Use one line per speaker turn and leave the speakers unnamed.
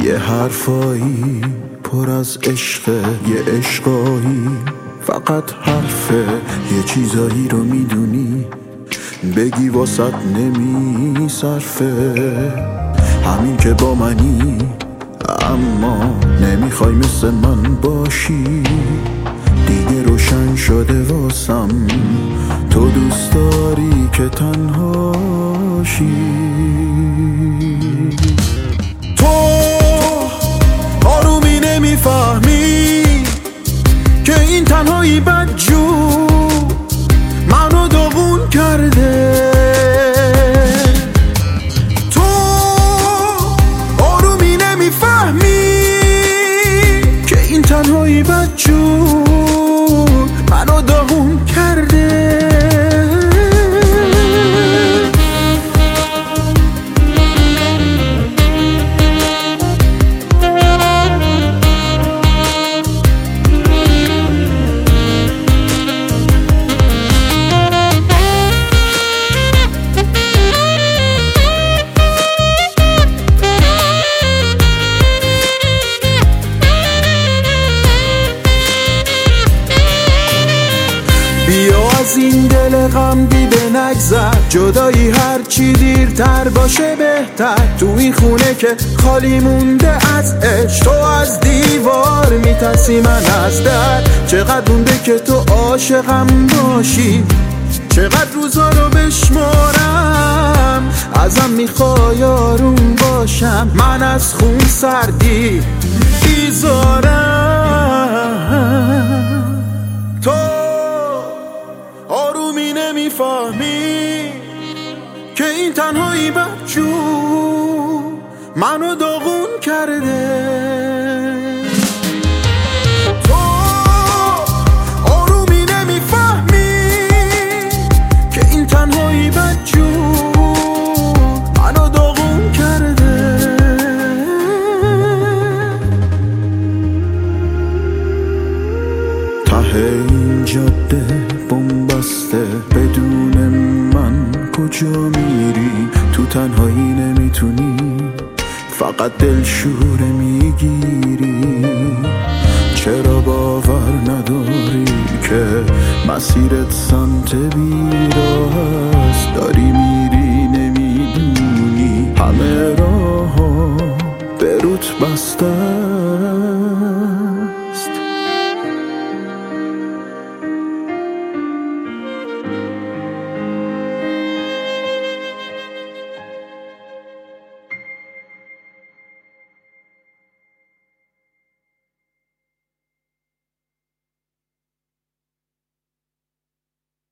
یه حرفایی پر از عشقه، یه عشقایی فقط حرفه. یه چیزایی رو میدونی بگی واسط نمی صرفه. همین که با منی اما نمیخوای مثل من باشی. دیگه روشن شده واسم تو دوست داری که تنهاشی. تو آرومی نمیفهمی که این تنهایی بدجور منو داغون کرده. تو آرومی نمیفهمی که این تنهایی بدجور منو داغون کرده. بیا از این دل غم دیده نگذر، جدایی هرچی دیرتر باشه بهتر. تو این خونه که خالی مونده از عشق، تو از دیوار میترسی من از در. چقدر مونده که تو عاشقم باشی، چقدر روزا رو بشمارم. ازم میخوای آروم باشم، من از خون سردی بیزارم. تو آرومی نمیفهمی که این تنهایی بدجور منو داغون کرده. تو آرومی نمیفهمی که این تنهایی بدجور منو داغون کرده. ته این جاده بنبسته، بدون من کجا میری؟ تو تنهایی نمیتونی، فقط دلشوره میگیری. چرا باور نداری که مسیرت سمت بیراه است؟ داری میری نمیدونی همه راه به روت بسته.